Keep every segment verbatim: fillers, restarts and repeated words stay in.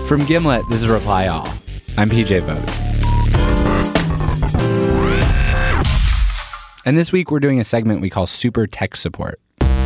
From Gimlet, this is Reply All. I'm P J Vogt. And this week we're doing a segment we call Super Tech Support.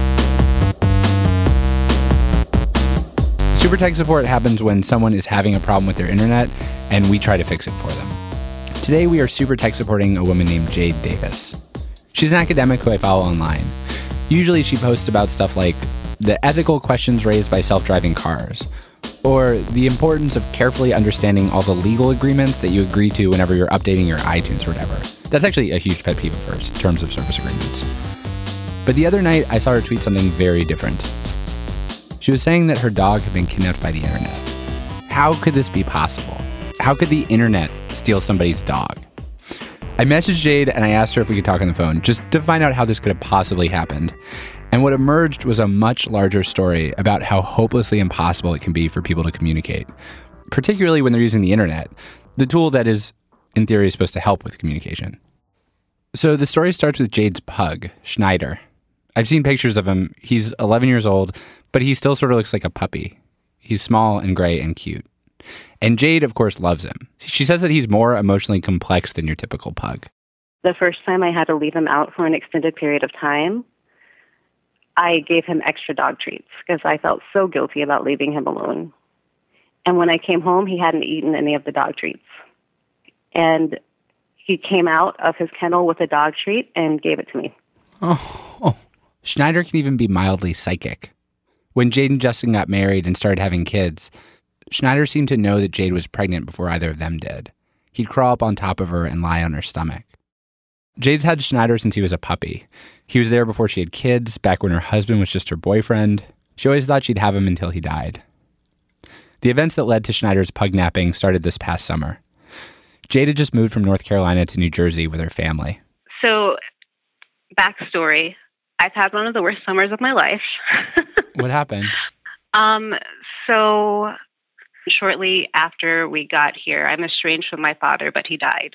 Super Tech Support happens when someone is having a problem with their internet and we try to fix it for them. Today we are Super Tech supporting a woman named Jade Davis. She's an academic who I follow online. Usually she posts about stuff like the ethical questions raised by self-driving cars, or the importance of carefully understanding all the legal agreements that you agree to whenever you're updating your iTunes or whatever. That's actually a huge pet peeve of hers, terms of service agreements. But the other night, I saw her tweet something very different. She was saying that her dog had been kidnapped by the internet. How could this be possible? How could the internet steal somebody's dog? I messaged Jade and I asked her if we could talk on the phone, just to find out how this could have possibly happened. And what emerged was a much larger story about how hopelessly impossible it can be for people to communicate, particularly when they're using the internet, the tool that is, in theory, supposed to help with communication. So the story starts with Jade's pug, Schneider. I've seen pictures of him. He's eleven years old, but he still sort of looks like a puppy. He's small and gray and cute. And Jade, of course, loves him. She says that he's more emotionally complex than your typical pug. The first time I had to leave him out for an extended period of time, I gave him extra dog treats because I felt so guilty about leaving him alone. And when I came home, he hadn't eaten any of the dog treats. And he came out of his kennel with a dog treat and gave it to me. Oh, oh. Schneider can even be mildly psychic. When Jade and Justin got married and started having kids, Schneider seemed to know that Jade was pregnant before either of them did. He'd crawl up on top of her and lie on her stomach. Jade's had Schneider since he was a puppy. He was there before she had kids, back when her husband was just her boyfriend. She always thought she'd have him until he died. The events that led to Schneider's pug napping started this past summer. Jade had just moved from North Carolina to New Jersey with her family. So, backstory, I've had one of the worst summers of my life. What happened? Um, so, shortly after we got here, I'm estranged from my father, but he died.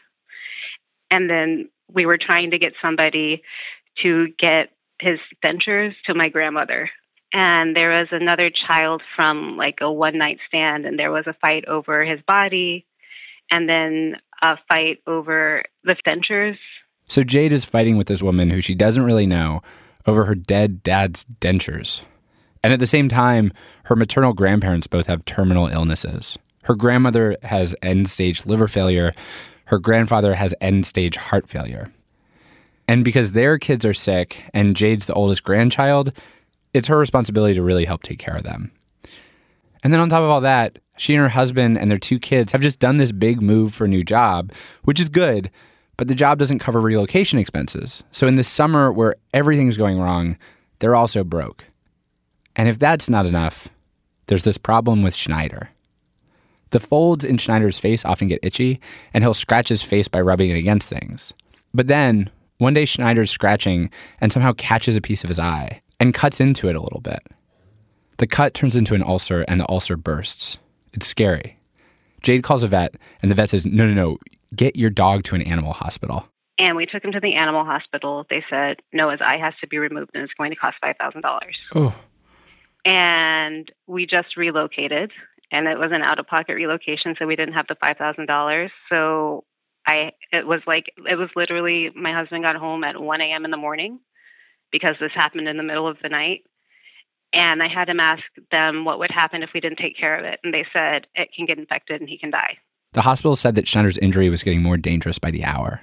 And then we were trying to get somebody to get his dentures to my grandmother. And there was another child from like a one-night stand, and there was a fight over his body, and then a fight over the dentures. So Jade is fighting with this woman who she doesn't really know over her dead dad's dentures. And at the same time, her maternal grandparents both have terminal illnesses. Her grandmother has end-stage liver failure. Her grandfather has end-stage heart failure. And because their kids are sick and Jade's the oldest grandchild, it's her responsibility to really help take care of them. And then on top of all that, she and her husband and their two kids have just done this big move for a new job, which is good, but the job doesn't cover relocation expenses. So in this summer where everything's going wrong, they're also broke. And if that's not enough, there's this problem with Schneider. The folds in Schneider's face often get itchy, and he'll scratch his face by rubbing it against things. But then, one day Schneider's scratching and somehow catches a piece of his eye and cuts into it a little bit. The cut turns into an ulcer, and the ulcer bursts. It's scary. Jade calls a vet, and the vet says, no, no, no, get your dog to an animal hospital. And we took him to the animal hospital. They said, no, his eye has to be removed, and it's going to cost five thousand dollars. Oh. And we just relocated. And it was an out-of-pocket relocation, so we didn't have the five thousand dollars. So I, it was like, it was literally, my husband got home at one a.m. in the morning because this happened in the middle of the night. And I had him ask them what would happen if we didn't take care of it. And they said, it can get infected and he can die. The hospital said that Schneider's injury was getting more dangerous by the hour.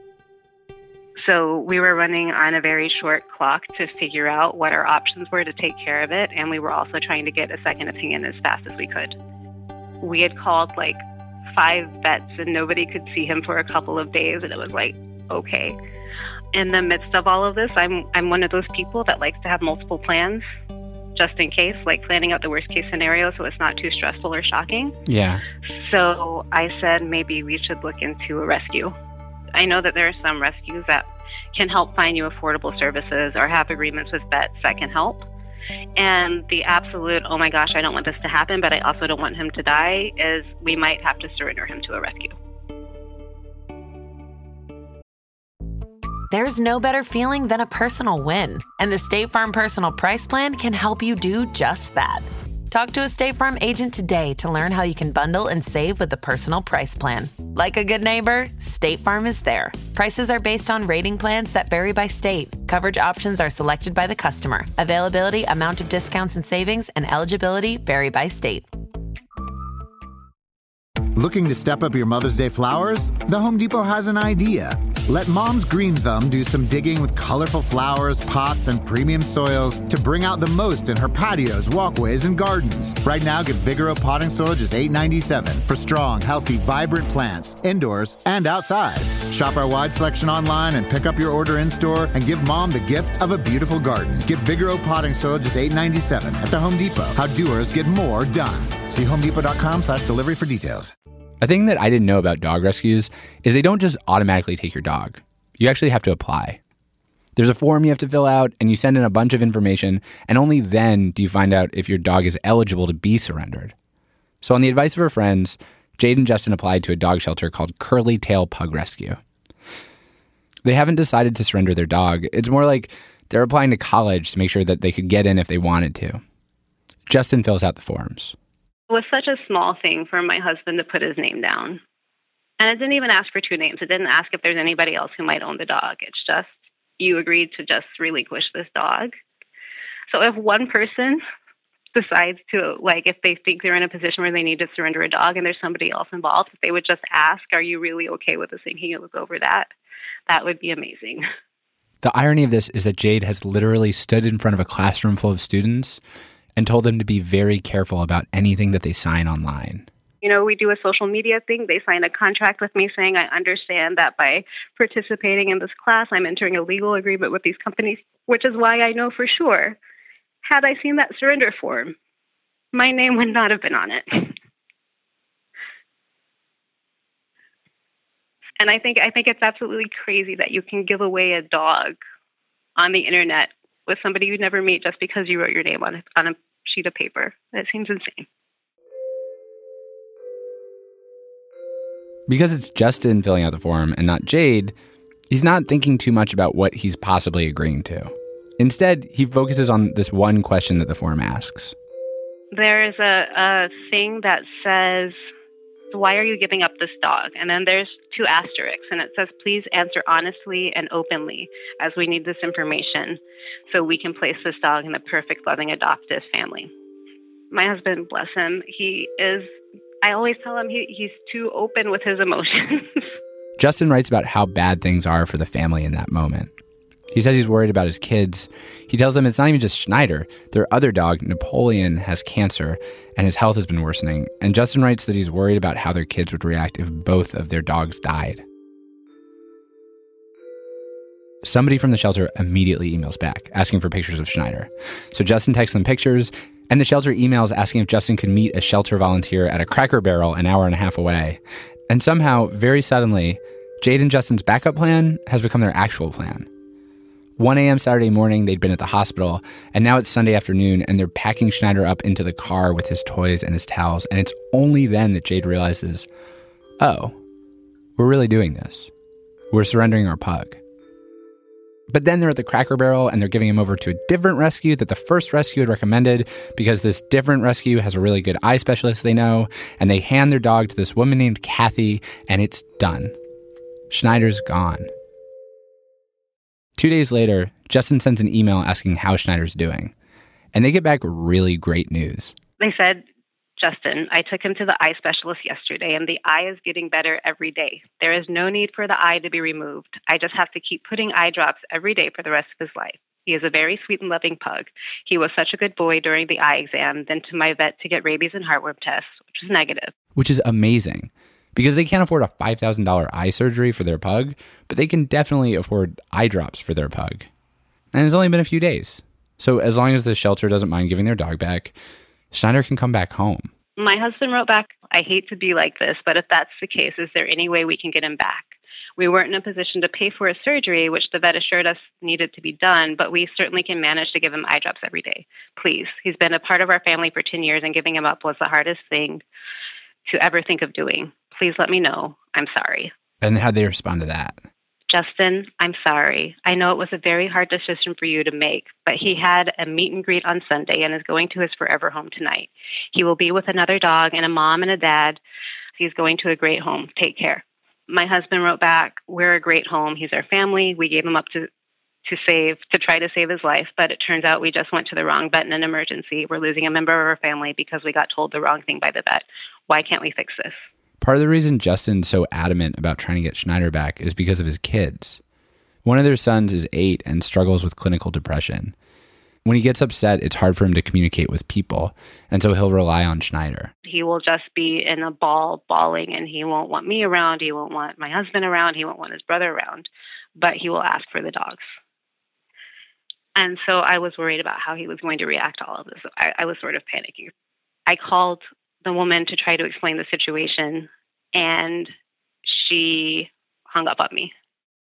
So we were running on a very short clock to figure out what our options were to take care of it. And we were also trying to get a second opinion as fast as we could. We had called like five vets and nobody could see him for a couple of days. And it was like, okay. In the midst of all of this, I'm I'm one of those people that likes to have multiple plans just in case, like planning out the worst case scenario so it's not too stressful or shocking. Yeah. So I said maybe we should look into a rescue. I know that there are some rescues that can help find you affordable services or have agreements with vets that can help. And the absolute, oh my gosh, I don't want this to happen, but I also don't want him to die, is we might have to surrender him to a rescue. There's no better feeling than a personal win, and the State Farm Personal Price Plan can help you do just that. Talk to a State Farm agent today to learn how you can bundle and save with the Personal Price Plan. Like a good neighbor, State Farm is there. Prices are based on rating plans that vary by state. Coverage options are selected by the customer. Availability, amount of discounts and savings, and eligibility vary by state. Looking to step up your Mother's Day flowers? The Home Depot has an idea. Let Mom's Green Thumb do some digging with colorful flowers, pots, and premium soils to bring out the most in her patios, walkways, and gardens. Right now, get Vigoro potting soil just eight ninety-seven for strong, healthy, vibrant plants, indoors and outside. Shop our wide selection online and pick up your order in-store and give Mom the gift of a beautiful garden. Get Vigoro potting soil just eight ninety-seven at the Home Depot. How doers get more done. See homedepot.com slash delivery for details. A thing that I didn't know about dog rescues is they don't just automatically take your dog. You actually have to apply. There's a form you have to fill out, and you send in a bunch of information, and only then do you find out if your dog is eligible to be surrendered. So on the advice of her friends, Jade and Justin applied to a dog shelter called Curly Tail Pug Rescue. They haven't decided to surrender their dog. It's more like they're applying to college to make sure that they could get in if they wanted to. Justin fills out the forms. It was such a small thing for my husband to put his name down. And it didn't even ask for two names. It didn't ask if there's anybody else who might own the dog. It's just, you agreed to just relinquish this dog. So if one person decides to, like, if they think they're in a position where they need to surrender a dog and there's somebody else involved, if they would just ask, are you really okay with us taking a look over that? That would be amazing. The irony of this is that Jade has literally stood in front of a classroom full of students and told them to be very careful about anything that they sign online. You know, we do a social media thing. They sign a contract with me saying, I understand that by participating in this class, I'm entering a legal agreement with these companies, which is why I know for sure, had I seen that surrender form, my name would not have been on it. And I think I think it's absolutely crazy that you can give away a dog on the internet with somebody you'd never meet just because you wrote your name on a, on a sheet of paper. That seems insane. Because it's Justin filling out the form and not Jade, he's not thinking too much about what he's possibly agreeing to. Instead, he focuses on this one question that the form asks. There's a, a thing that says, why are you giving up this dog? And then there's two asterisks, and it says, please answer honestly and openly, as we need this information so we can place this dog in the perfect, loving, adoptive family. My husband, bless him, he is, I always tell him he, he's too open with his emotions. Justin writes about how bad things are for the family in that moment. He says he's worried about his kids. He tells them it's not even just Schneider. Their other dog, Napoleon, has cancer, and his health has been worsening. And Justin writes that he's worried about how their kids would react if both of their dogs died. Somebody from the shelter immediately emails back, asking for pictures of Schneider. So Justin texts them pictures, and the shelter emails asking if Justin could meet a shelter volunteer at a Cracker Barrel an hour and a half away. And somehow, very suddenly, Jade and Justin's backup plan has become their actual plan. one a.m. Saturday morning, they'd been at the hospital, and now it's Sunday afternoon, and they're packing Schneider up into the car with his toys and his towels, and it's only then that Jade realizes, oh, we're really doing this. We're surrendering our pug. But then they're at the Cracker Barrel, and they're giving him over to a different rescue that the first rescue had recommended because this different rescue has a really good eye specialist they know, and they hand their dog to this woman named Kathy, and it's done. Schneider's gone. Two days later, Justin sends an email asking how Schneider's doing. And they get back really great news. They said, Justin, I took him to the eye specialist yesterday, and the eye is getting better every day. There is no need for the eye to be removed. I just have to keep putting eye drops every day for the rest of his life. He is a very sweet and loving pug. He was such a good boy during the eye exam, then to my vet to get rabies and heartworm tests, which was negative. Which is amazing. Because they can't afford a five thousand dollars eye surgery for their pug, but they can definitely afford eye drops for their pug. And it's only been a few days. So as long as the shelter doesn't mind giving their dog back, Schneider can come back home. My husband wrote back, I hate to be like this, but if that's the case, is there any way we can get him back? We weren't in a position to pay for a surgery, which the vet assured us needed to be done, but we certainly can manage to give him eye drops every day. Please. He's been a part of our family for ten years, and giving him up was the hardest thing to ever think of doing. Please let me know. I'm sorry. And how'd they respond to that? Justin, I'm sorry. I know it was a very hard decision for you to make, but he had a meet and greet on Sunday and is going to his forever home tonight. He will be with another dog and a mom and a dad. He's going to a great home. Take care. My husband wrote back, we're a great home. He's our family. We gave him up to, to save, to try to save his life, but it turns out we just went to the wrong vet in an emergency. We're losing a member of our family because we got told the wrong thing by the vet. Why can't we fix this? Part of the reason Justin's so adamant about trying to get Schneider back is because of his kids. One of their sons is eight and struggles with clinical depression. When he gets upset, it's hard for him to communicate with people, and so he'll rely on Schneider. He will just be in a ball, bawling, and he won't want me around, he won't want my husband around, he won't want his brother around, but he will ask for the dogs. And so I was worried about how he was going to react to all of this. I, I was sort of panicking. I called the woman to try to explain the situation, and she hung up on me.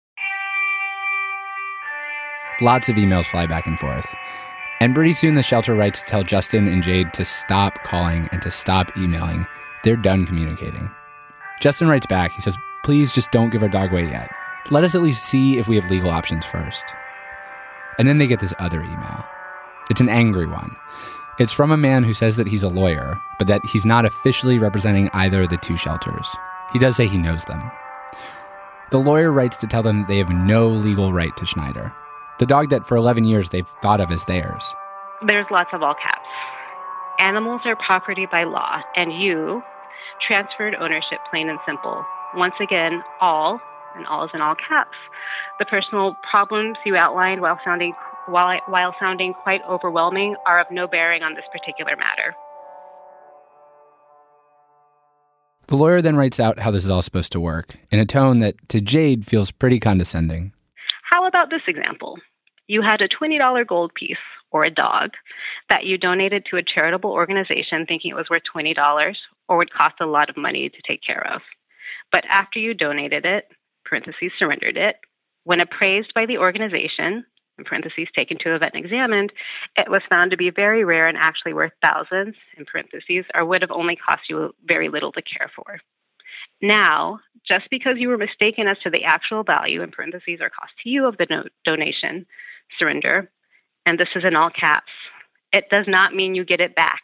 Lots of emails fly back and forth. And pretty soon the shelter writes to tell Justin and Jade to stop calling and to stop emailing. They're done communicating. Justin writes back. He says, please just don't give our dog away yet. Let us at least see if we have legal options first. And then they get this other email. It's an angry one. It's from a man who says that he's a lawyer, but that he's not officially representing either of the two shelters. He does say he knows them. The lawyer writes to tell them that they have no legal right to Schneider, the dog that for eleven years they've thought of as theirs. There's lots of all caps. Animals are property by law, and you transferred ownership, plain and simple. Once again, all, and all is in all caps. The personal problems you outlined while sounding while, while sounding quite overwhelming are of no bearing on this particular matter. The lawyer then writes out how this is all supposed to work, in a tone that, to Jade, feels pretty condescending. How about this example? You had a twenty dollars gold piece, or a dog, that you donated to a charitable organization thinking it was worth twenty dollars or would cost a lot of money to take care of. But after you donated it, parentheses, surrendered it, when appraised by the organization, in parentheses, taken to a vet and examined, it was found to be very rare and actually worth thousands, in parentheses, or would have only cost you very little to care for. Now, just because you were mistaken as to the actual value, in parentheses, or cost to you of the no- donation, surrender, and this is in all caps, it does not mean you get it back.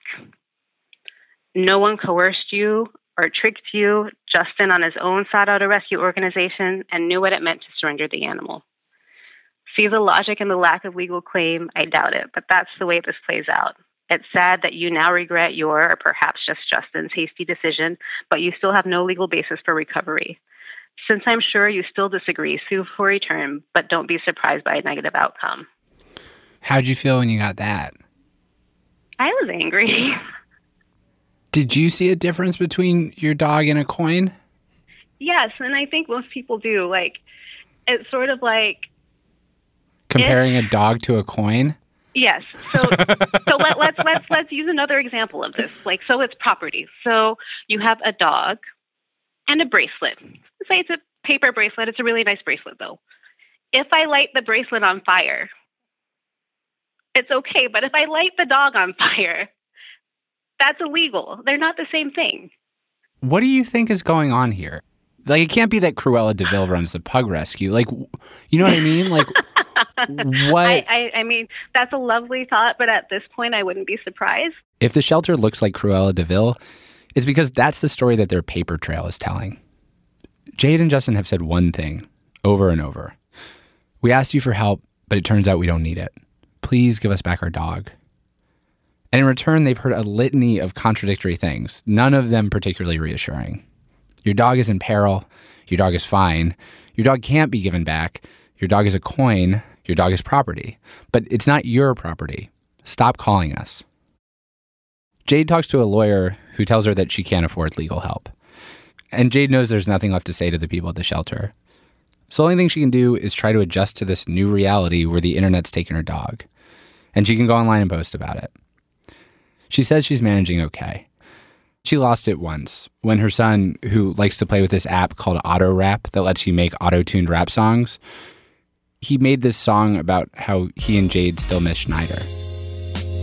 No one coerced you or tricked you. Justin on his own sought out a rescue organization and knew what it meant to surrender the animal. See the logic in the lack of legal claim? I doubt it, but that's the way this plays out. It's sad that you now regret your, or perhaps just Justin's, hasty decision, but you still have no legal basis for recovery. Since I'm sure you still disagree, sue for return, but don't be surprised by a negative outcome. How'd you feel when you got that? I was angry. Did you see a difference between your dog and a coin? Yes, and I think most people do. Like, it's sort of like... Comparing if, a dog to a coin? Yes. So so let, let's let's let's use another example of this. Like, so it's property. So you have a dog and a bracelet. Let's say it's a paper bracelet. It's a really nice bracelet, though. If I light the bracelet on fire, it's okay. But if I light the dog on fire, that's illegal. They're not the same thing. What do you think is going on here? Like, it can't be that Cruella de Vil runs the pug rescue. Like, you know what I mean? Like, what? I, I, I mean, that's a lovely thought, but at this point, I wouldn't be surprised. If the shelter looks like Cruella de Vil, it's because that's the story that their paper trail is telling. Jade and Justin have said one thing over and over. We asked you for help, but it turns out we don't need it. Please give us back our dog. And in return, they've heard a litany of contradictory things, none of them particularly reassuring. Your dog is in peril. Your dog is fine. Your dog can't be given back. Your dog is a coin. Your dog is property. But it's not your property. Stop calling us. Jade talks to a lawyer who tells her that she can't afford legal help. And Jade knows there's nothing left to say to the people at the shelter. So the only thing she can do is try to adjust to this new reality where the internet's taken her dog. And she can go online and post about it. She says she's managing okay. She lost it once when her son, who likes to play with this app called Auto Rap that lets you make auto-tuned rap songs, he made this song about how he and Jade still miss Schneider.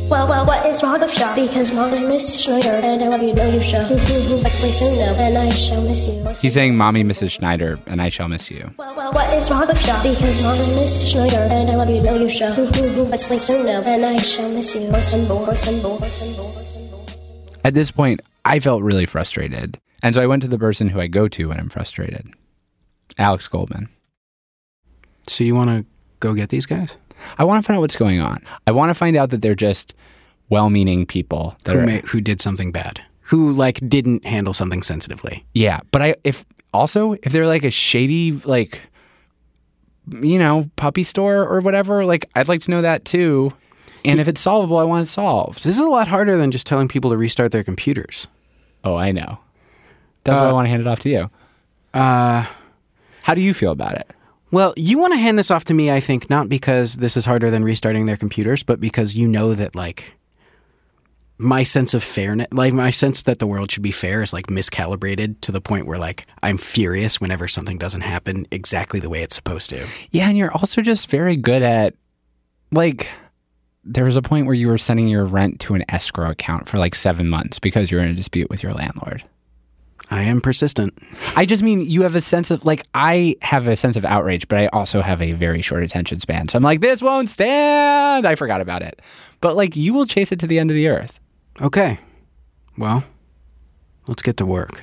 Well, well, what is wrong with you? Because Mom is Miss Schneider, and I love you, know you shall. Let's play soon now, and I shall miss you. He's saying, Mommy, Missus Schneider, and I shall miss you. Well, well, what is wrong with you? Because Mom is Miss Schneider, and I love you, know you shall. Let's play soon now, and I shall miss you. Listen, boy, listen, boy, listen, boy, listen, boy. At this point, I felt really frustrated. And so I went to the person who I go to when I'm frustrated, Alex Goldman. So you want to go get these guys? I want to find out what's going on. I want to find out that they're just well-meaning people that who, are, may, who did something bad, who like didn't handle something sensitively. Yeah, but I if also if they're like a shady like you know puppy store or whatever, like I'd like to know that too. And if it's solvable, I want it solved. This is a lot harder than just telling people to restart their computers. Oh, I know. That's uh, why I want to hand it off to you. Uh, How do you feel about it? Well, you want to hand this off to me, I think, not because this is harder than restarting their computers, but because you know that, like, my sense of fairness, like, my sense that the world should be fair is, like, miscalibrated to the point where, like, I'm furious whenever something doesn't happen exactly the way it's supposed to. Yeah, and you're also just very good at, like, there was a point where you were sending your rent to an escrow account for, like, seven months because you were in a dispute with your landlord. I am persistent. I just mean you have a sense of, like, I have a sense of outrage, but I also have a very short attention span. So I'm like, this won't stand. I forgot about it. But, like, you will chase it to the end of the earth. Okay. Well, let's get to work.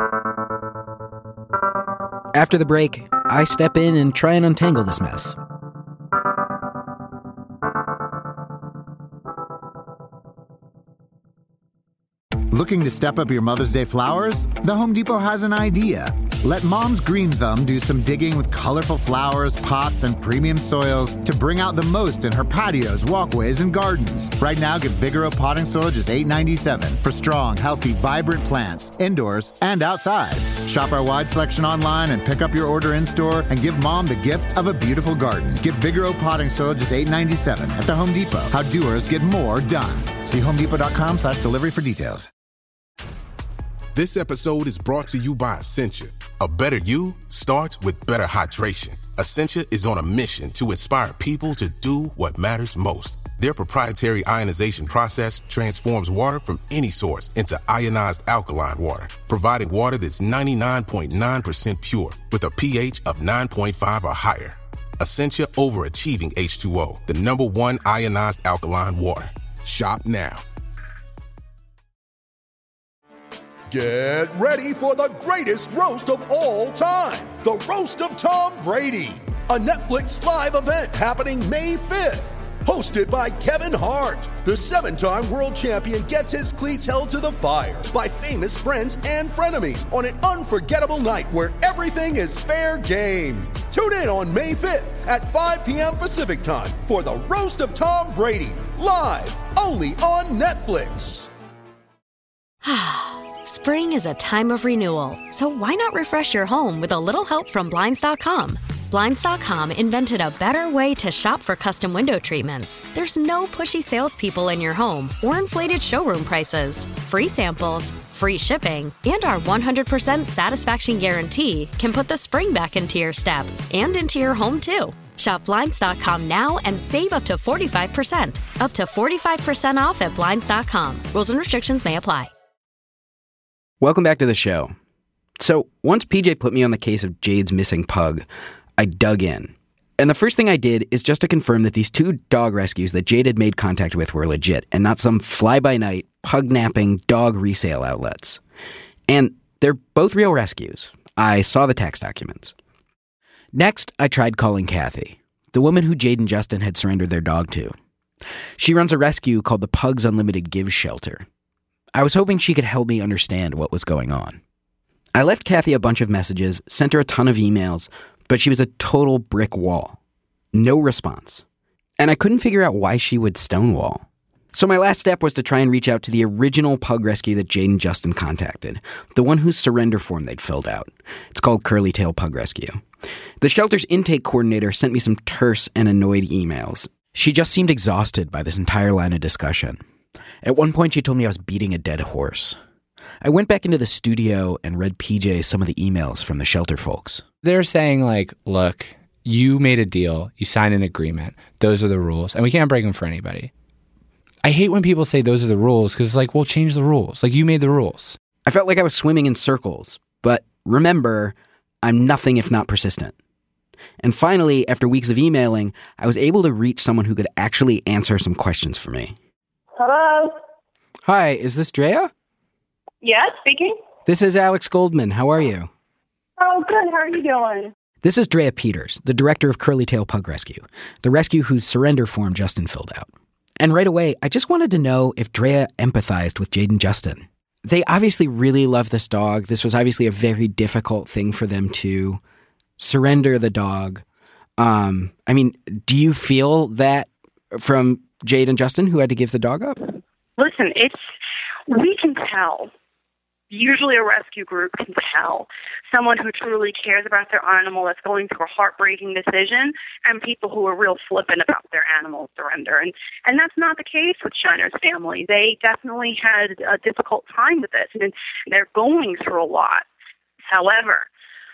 After the break, I step in and try and untangle this mess. Looking to step up your Mother's Day flowers? The Home Depot has an idea. Let Mom's Green Thumb do some digging with colorful flowers, pots, and premium soils to bring out the most in her patios, walkways, and gardens. Right now, get Vigoro potting soil just eight ninety-seven for strong, healthy, vibrant plants, indoors and outside. Shop our wide selection online and pick up your order in-store and give Mom the gift of a beautiful garden. Get Vigoro potting soil just eight ninety-seven at the Home Depot. How doers get more done. See homedepot.com slash delivery for details. This episode is brought to you by Essentia. A better you starts with better hydration. Essentia is on a mission to inspire people to do what matters most. Their proprietary ionization process transforms water from any source into ionized alkaline water, providing water that's ninety-nine point nine percent pure with a pH of nine point five or higher. Essentia overachieving H two O, the number one ionized alkaline water. Shop now. Get ready for the greatest roast of all time, the Roast of Tom Brady, a Netflix live event happening May fifth. Hosted by Kevin Hart, the seven-time world champion gets his cleats held to the fire by famous friends and frenemies on an unforgettable night where everything is fair game. Tune in on May fifth at five p.m. Pacific time for the Roast of Tom Brady, live only on Netflix. Spring is a time of renewal, so why not refresh your home with a little help from Blinds dot com? Blinds dot com invented a better way to shop for custom window treatments. There's no pushy salespeople in your home or inflated showroom prices. Free samples, free shipping, and our one hundred percent satisfaction guarantee can put the spring back into your step and into your home, too. Shop Blinds dot com now and save up to forty-five percent. Up to forty-five percent off at Blinds dot com. Rules and restrictions may apply. Welcome back to the show. So, once P J put me on the case of Jade's missing pug, I dug in. And the first thing I did is just to confirm that these two dog rescues that Jade had made contact with were legit and not some fly-by-night, pug-napping dog resale outlets. And they're both real rescues. I saw the tax documents. Next, I tried calling Kathy, the woman who Jade and Justin had surrendered their dog to. She runs a rescue called the Pugs Unlimited Give Shelter. I was hoping she could help me understand what was going on. I left Kathy a bunch of messages, sent her a ton of emails, but she was a total brick wall. No response. And I couldn't figure out why she would stonewall. So my last step was to try and reach out to the original pug rescue that Jade and Justin contacted, the one whose surrender form they'd filled out. It's called Curly Tail Pug Rescue. The shelter's intake coordinator sent me some terse and annoyed emails. She just seemed exhausted by this entire line of discussion. At one point, she told me I was beating a dead horse. I went back into the studio and read P J some of the emails from the shelter folks. They're saying, like, look, you made a deal. You signed an agreement. Those are the rules. And we can't break them for anybody. I hate when people say those are the rules because it's like, well, change the rules. Like, you made the rules. I felt like I was swimming in circles, but remember, I'm nothing if not persistent. And finally, after weeks of emailing, I was able to reach someone who could actually answer some questions for me. Hello? Hi, is this Drea? Yes, speaking. This is Alex Goldman. How are you? Oh, good. How are you doing? This is Drea Peters, the director of Curly Tail Pug Rescue, the rescue whose surrender form Justin filled out. And right away, I just wanted to know if Drea empathized with Jade and Justin. They obviously really love this dog. This was obviously a very difficult thing for them to surrender the dog. Um, I mean, do you feel that from Jade and Justin, who had to give the dog up? Listen, it's we can tell. Usually a rescue group can tell someone who truly cares about their animal that's going through a heartbreaking decision and people who are real flippant about their animal surrender. And and that's not the case with Schneider's family. They definitely had a difficult time with this, and they're going through a lot. However,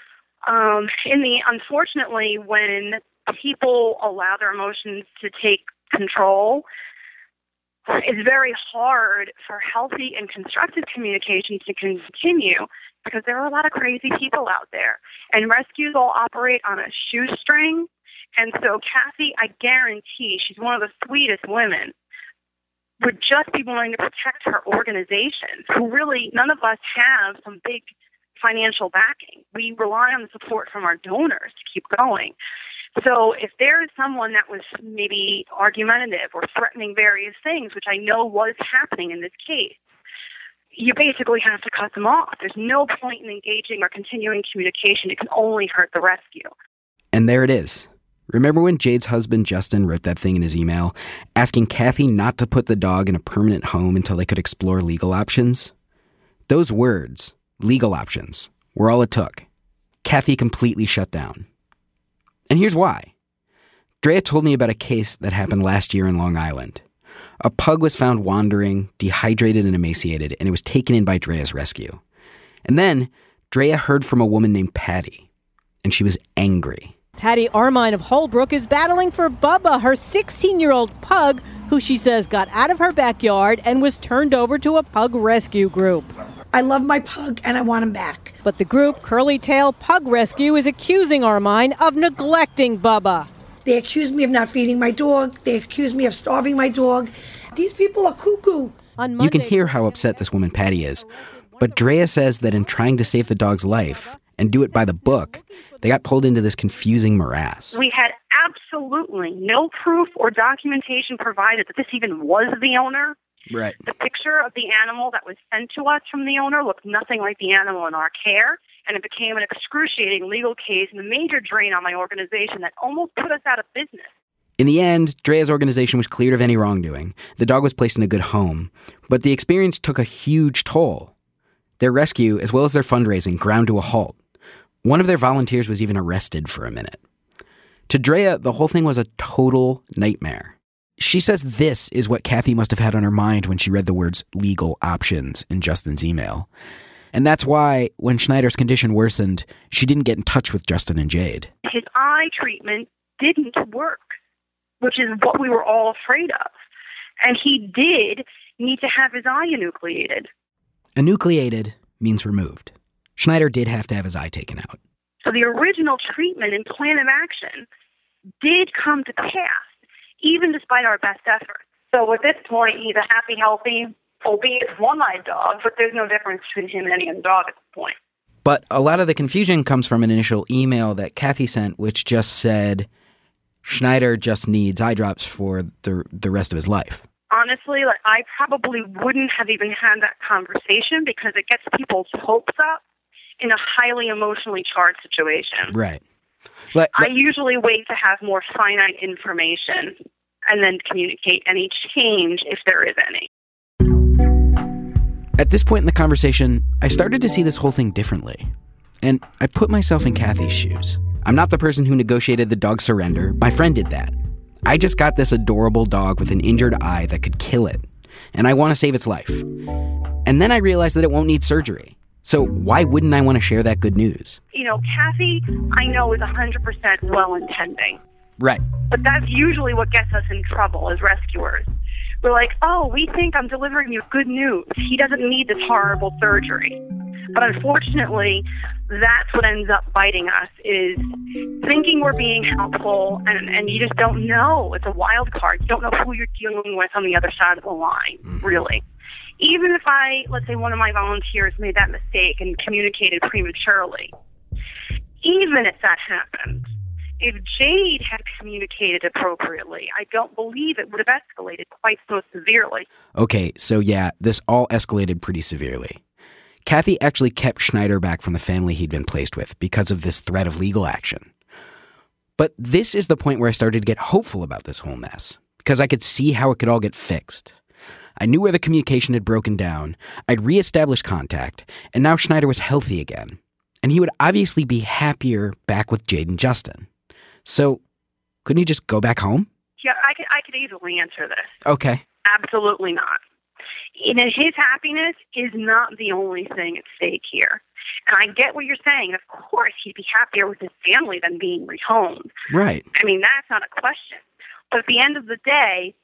um, in the unfortunately, when people allow their emotions to take control, it's very hard for healthy and constructive communication to continue because there are a lot of crazy people out there. And rescues all operate on a shoestring. And so Kathy, I guarantee, she's one of the sweetest women, would just be willing to protect her organization, who really, none of us have some big financial backing. We rely on the support from our donors to keep going. So if there is someone that was maybe argumentative or threatening various things, which I know was happening in this case, you basically have to cut them off. There's no point in engaging or continuing communication. It can only hurt the rescue. And there it is. Remember when Jade's husband, Justin, wrote that thing in his email, asking Kathy not to put the dog in a permanent home until they could explore legal options? Those words, legal options, were all it took. Kathy completely shut down. And here's why. Drea told me about a case that happened last year in Long Island. A pug was found wandering, dehydrated and emaciated, and it was taken in by Drea's rescue. And then Drea heard from a woman named Patty, and she was angry. Patty Armine of Holbrook is battling for Bubba, her sixteen-year-old pug, who she says got out of her backyard and was turned over to a pug rescue group. I love my pug and I want him back. But the group Curly Tail Pug Rescue is accusing Armine of neglecting Bubba. They accuse me of not feeding my dog. They accuse me of starving my dog. These people are cuckoo. On Monday, you can hear how upset this woman Patty is. But Drea says that in trying to save the dog's life and do it by the book, they got pulled into this confusing morass. We had absolutely no proof or documentation provided that this even was the owner. Right. The picture of the animal that was sent to us from the owner looked nothing like the animal in our care, and it became an excruciating legal case and a major drain on my organization that almost put us out of business. In the end, Drea's organization was cleared of any wrongdoing. The dog was placed in a good home, but the experience took a huge toll. Their rescue, as well as their fundraising, ground to a halt. One of their volunteers was even arrested for a minute. To Drea, the whole thing was a total nightmare. She says this is what Kathy must have had on her mind when she read the words legal options in Justin's email. And that's why, when Schneider's condition worsened, she didn't get in touch with Justin and Jade. His eye treatment didn't work, which is what we were all afraid of. And he did need to have his eye enucleated. Enucleated means removed. Schneider did have to have his eye taken out. So the original treatment and plan of action did come to pass, even despite our best efforts. So at this point, he's a happy, healthy, albeit one-eyed dog, but there's no difference between him and any other dog at this point. But a lot of the confusion comes from an initial email that Kathy sent, which just said, Schneider just needs eye drops for the the rest of his life. Honestly, like I probably wouldn't have even had that conversation because it gets people's hopes up in a highly emotionally charged situation. Right. But, but, I usually wait to have more finite information and then communicate any change if there is any. At this point in the conversation, I started to see this whole thing differently. And I put myself in Kathy's shoes. I'm not the person who negotiated the dog's surrender. My friend did that. I just got this adorable dog with an injured eye that could kill it. And I want to save its life. And then I realized that it won't need surgery. So why wouldn't I want to share that good news? You know, Kathy, I know, is one hundred percent well-intending. Right. But that's usually what gets us in trouble as rescuers. we're like, oh, we think I'm delivering you good news. He doesn't need this horrible surgery. But unfortunately, that's what ends up biting us, is thinking we're being helpful, and, and you just don't know. It's a wild card. You don't know who you're dealing with on the other side of the line, mm-hmm. really. Even if I, let's say one of my volunteers made that mistake and communicated prematurely, even if that happened, if Jade had communicated appropriately, I don't believe it would have escalated quite so severely. Okay, so yeah, this all escalated pretty severely. Kathy actually kept Schneider back from the family he'd been placed with because of this threat of legal action. But this is the point where I started to get hopeful about this whole mess, because I could see how it could all get fixed. I knew where the communication had broken down, I'd reestablished contact, and now Schneider was healthy again. And he would obviously be happier back with Jade and Justin. So, couldn't he just go back home? Yeah, I could, I could easily answer this. Okay. Absolutely not. And his happiness is not the only thing at stake here. And I get what you're saying. Of course, he'd be happier with his family than being rehomed. Right. I mean, that's not a question. But at the end of the day,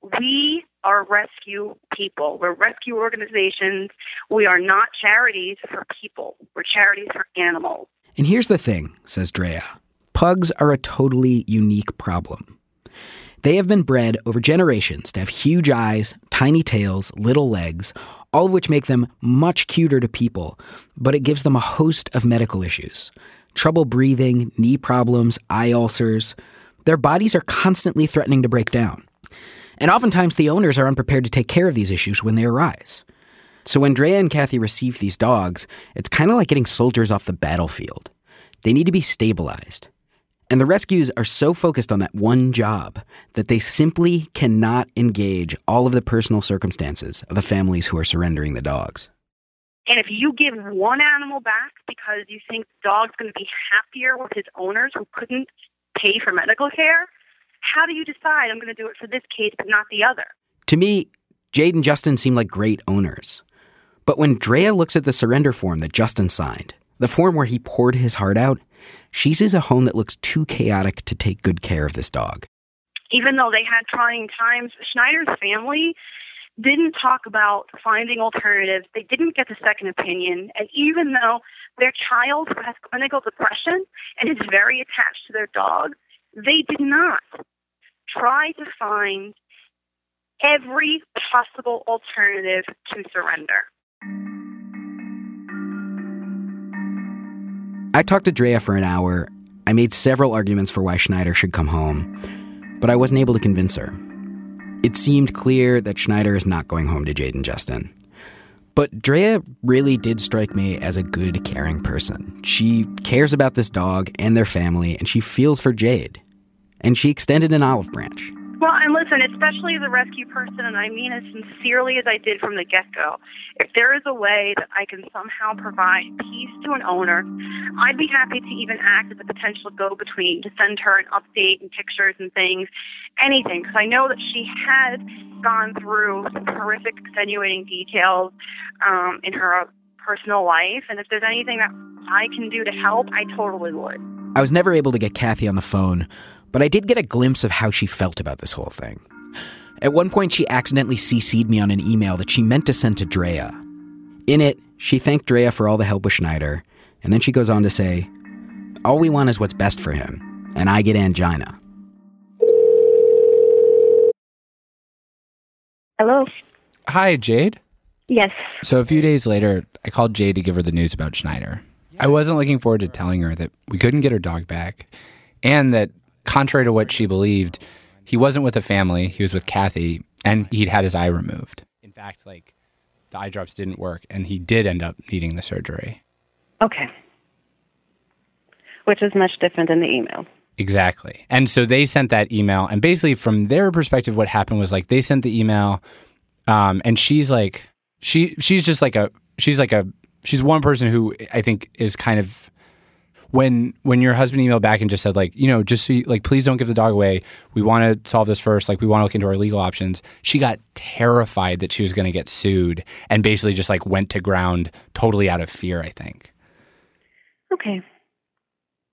we are rescue people. We're rescue organizations. We are not charities for people. We're charities for animals. And here's the thing, says Drea. Pugs are a totally unique problem. They have been bred over generations to have huge eyes, tiny tails, little legs, all of which make them much cuter to people, but it gives them a host of medical issues. Trouble breathing, knee problems, eye ulcers. Their bodies are constantly threatening to break down. And oftentimes the owners are unprepared to take care of these issues when they arise. So when Drea and Kathy receive these dogs, it's kind of like getting soldiers off the battlefield. They need to be stabilized. And the rescues are so focused on that one job that they simply cannot engage all of the personal circumstances of the families who are surrendering the dogs. And if you give one animal back because you think the dog's going to be happier with his owners who couldn't pay for medical care, how do you decide I'm going to do it for this case but not the other? To me, Jade and Justin seem like great owners. But when Drea looks at the surrender form that Justin signed, the form where he poured his heart out, she sees a home that looks too chaotic to take good care of this dog. Even though they had trying times, Schneider's family didn't talk about finding alternatives. They didn't get the second opinion. And even though their child has clinical depression and is very attached to their dog, they did not try to find every possible alternative to surrender. I talked to Drea for an hour. I made several arguments for why Schneider should come home, but I wasn't able to convince her. It seemed clear that Schneider is not going home to Jade and Justin. But Drea really did strike me as a good, caring person. She cares about this dog and their family, and she feels for Jade. And she extended an olive branch. Well, and listen, especially as a rescue person, and I mean as sincerely as I did from the get-go, if there is a way that I can somehow provide peace to an owner, I'd be happy to even act as a potential go-between to send her an update and pictures and things, anything, because I know that she had gone through some horrific, extenuating details um, in her personal life, and if there's anything that I can do to help, I totally would. I was never able to get Kathy on the phone, but I did get a glimpse of how she felt about this whole thing. At one point, she accidentally C C'd me on an email that she meant to send to Drea. In it, she thanked Drea for all the help with Schneider, and then she goes on to say, "All we want is what's best for him, and I get angina." Hello? Hi, Jade? Yes. So a few days later, I called Jade to give her the news about Schneider. I wasn't looking forward to telling her that we couldn't get her dog back, and that, contrary to what she believed, he wasn't with a family, he was with Kathy, and he'd had his eye removed. In fact, like, the eye drops didn't work, and he did end up needing the surgery. Okay. Which is much different than the email. Exactly. And so they sent that email, and basically from their perspective, what happened was, like, they sent the email, um, and she's like, she she's just like a, she's like a, she's one person who I think is kind of, When when your husband emailed back and just said, like, you know, just so you, like, please don't give the dog away. We want to solve this first. Like, we want to look into our legal options. She got terrified that she was going to get sued and basically just, like, went to ground totally out of fear, I think. Okay.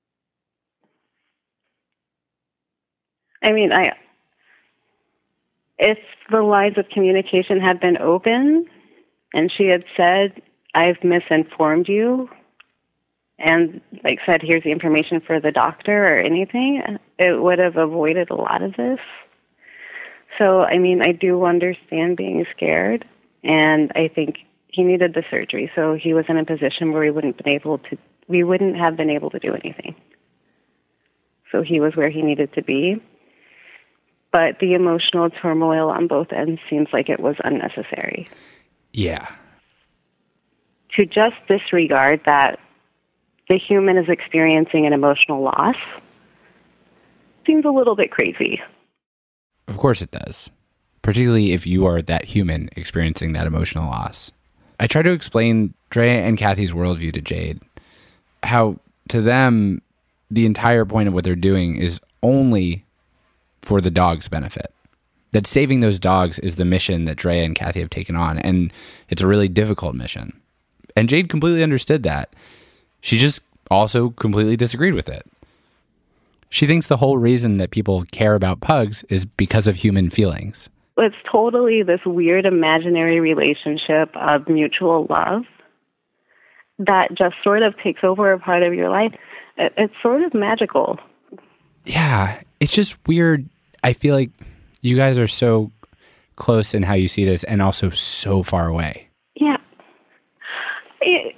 I mean, I if the lines of communication had been open and she had said, I've misinformed you, and like said, here's the information for the doctor or anything, it would have avoided a lot of this. So, I mean, I do understand being scared, and I think he needed the surgery, so he was in a position where we wouldn't been able to, we wouldn't have been able to do anything. So he was where he needed to be. But the emotional turmoil on both ends seems like it was unnecessary. Yeah. To just disregard that the human is experiencing an emotional loss seems a little bit crazy. Of course it does, particularly if you are that human experiencing that emotional loss. I try to explain Drea and Kathy's worldview to Jade, how to them, the entire point of what they're doing is only for the dog's benefit. That saving those dogs is the mission that Drea and Kathy have taken on, and it's a really difficult mission. And Jade completely understood that. She just also completely disagreed with it. She thinks the whole reason that people care about pugs is because of human feelings. It's totally this weird imaginary relationship of mutual love that just sort of takes over a part of your life. It's sort of magical. Yeah, it's just weird. I feel like you guys are so close in how you see this and also so far away. Yeah. It,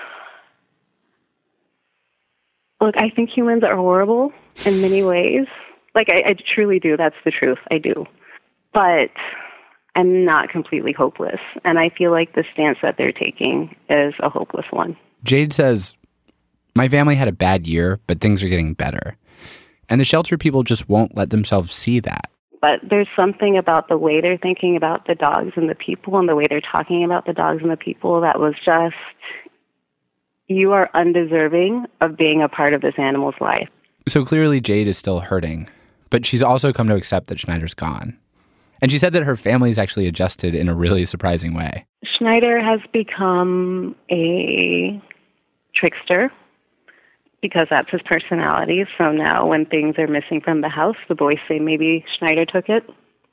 look, I think humans are horrible in many ways. Like, I, I truly do. That's the truth. I do. But I'm not completely hopeless. And I feel like the stance that they're taking is a hopeless one. Jade says, my family had a bad year, but things are getting better. And the shelter people just won't let themselves see that. But there's something about the way they're thinking about the dogs and the people and the way they're talking about the dogs and the people that was just, you are undeserving of being a part of this animal's life. So clearly Jade is still hurting, but she's also come to accept that Schneider's gone. And she said that her family's actually adjusted in a really surprising way. Schneider has become a trickster, because that's his personality. So now when things are missing from the house, the boys say maybe Schneider took it.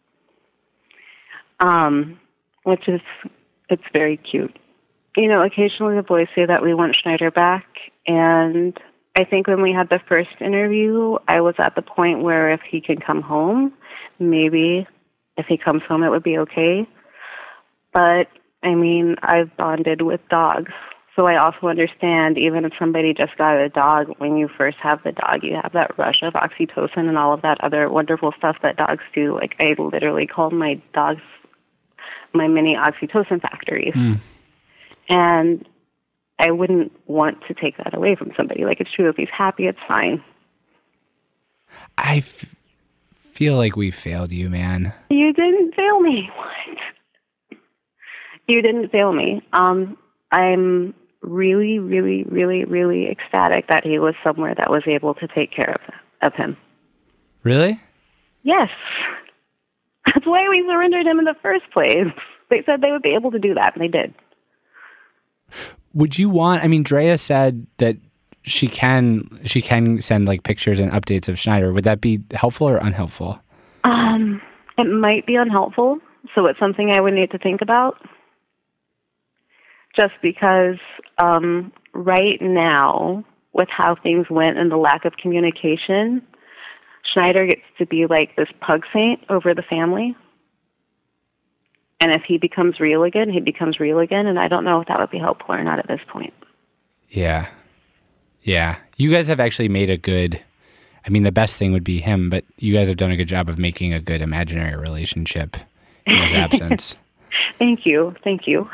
Um, which is, it's very cute. You know, occasionally the boys say that we want Schneider back. And I think when we had the first interview, I was at the point where if he can come home, maybe if he comes home, it would be okay. But, I mean, I've bonded with dogs. So I also understand, even if somebody just got a dog, when you first have the dog, you have that rush of oxytocin and all of that other wonderful stuff that dogs do. Like, I literally call my dogs my mini oxytocin factories. Mm. And I wouldn't want to take that away from somebody. Like, it's true, if he's happy, it's fine. I f- feel like we failed you, man. You didn't fail me. What? You didn't fail me. Um, I'm really, really, really, really ecstatic that he was somewhere that was able to take care of, of him. Really? Yes. That's why we surrendered him in the first place. They said they would be able to do that, and they did. Would you want, I mean, Drea said that she can she can send like pictures and updates of Schneider. Would that be helpful or unhelpful? Um, it might be unhelpful, so it's something I would need to think about. Just because um, right now, with how things went and the lack of communication, Schneider gets to be like this pug saint over the family. And if he becomes real again, he becomes real again. And I don't know if that would be helpful or not at this point. Yeah. Yeah. You guys have actually made a good, I mean, the best thing would be him, but you guys have done a good job of making a good imaginary relationship in his absence. Thank you. Thank you.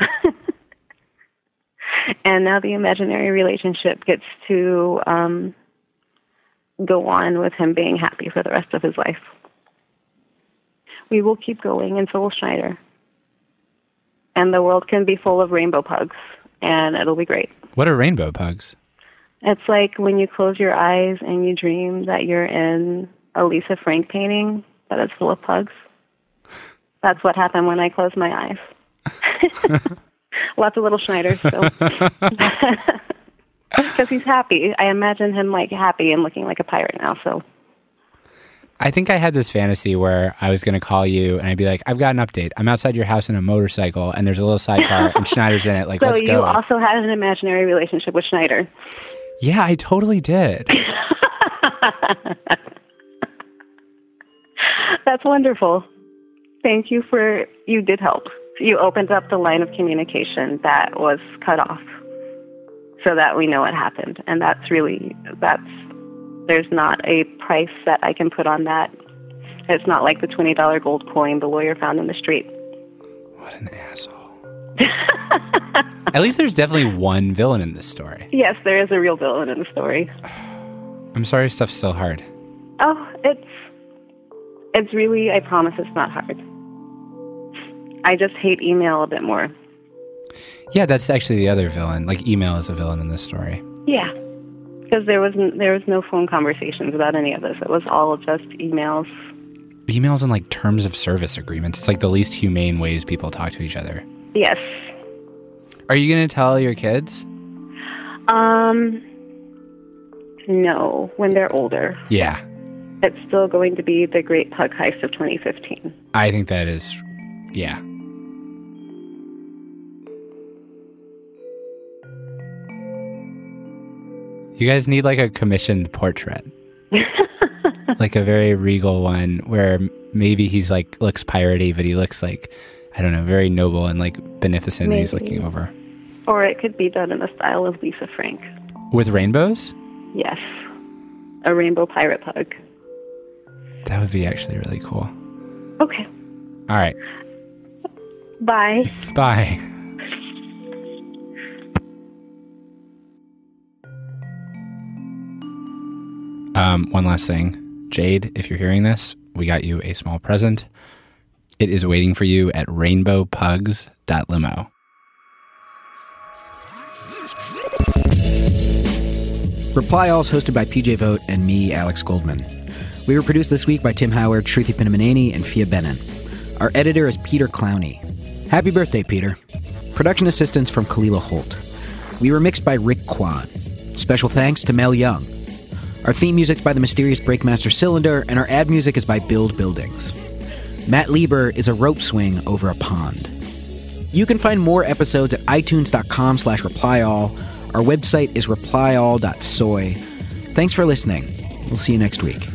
And now the imaginary relationship gets to um, go on with him being happy for the rest of his life. We will keep going, and so will Schneider. And the world can be full of rainbow pugs, and it'll be great. What are rainbow pugs? It's like when you close your eyes and you dream that you're in a Lisa Frank painting, but it's full of pugs. That's what happened when I closed my eyes. Lots of little Schneiders still. Because he's happy. I imagine him like happy and looking like a pirate now, so. I think I had this fantasy where I was going to call you and I'd be like, I've got an update. I'm outside your house in a motorcycle and there's a little sidecar and Schneider's in it. Like, so let's you go. also had an imaginary relationship with Schneider. Yeah, I totally did. That's wonderful. Thank you for, you did help. You opened up the line of communication that was cut off so that we know what happened. And that's really, that's, there's not a price that I can put on that. It's not like the twenty dollars gold coin the lawyer found in the street. What an asshole. At least there's definitely one villain in this story. Yes, there is a real villain in the story. I'm sorry stuff's still hard. Oh, it's, it's really, I promise it's not hard. I just hate email a bit more. Yeah, that's actually the other villain. Like, email is a villain in this story. Yeah, because there was there was no phone conversations about any of this. It was all just emails. Emails and like terms of service agreements. It's like the least humane ways people talk to each other. Yes. Are you going to tell your kids? Um, no, when they're older. Yeah. It's still going to be the Great Pug Heist of twenty fifteen. I think that is, yeah. You guys need like a commissioned portrait. Like a very regal one where maybe he's like, looks piratey, but he looks like, I don't know, very noble and like beneficent when he's looking over. Or it could be done in the style of Lisa Frank. With rainbows? Yes. A rainbow pirate pug. That would be actually really cool. Okay. All right. Bye. Bye. Um, one last thing. Jade, if you're hearing this, we got you a small present. It is waiting for you at rainbow pugs dot limo. Reply All is hosted by P J Vogt and me, Alex Goldman. We were produced this week by Tim Howard, Shruti Pinamaneni, and Fia Benin. Our editor is Peter Clowney. Happy birthday, Peter. Production assistance from Kalila Holt. We were mixed by Rick Quad. Special thanks to Mel Young. Our theme music's by the mysterious Breakmaster Cylinder, and our ad music is by Build Buildings. Matt Lieber is a rope swing over a pond. You can find more episodes at itunes.com slash replyall. Our website is replyall dot soy. Thanks for listening. We'll see you next week.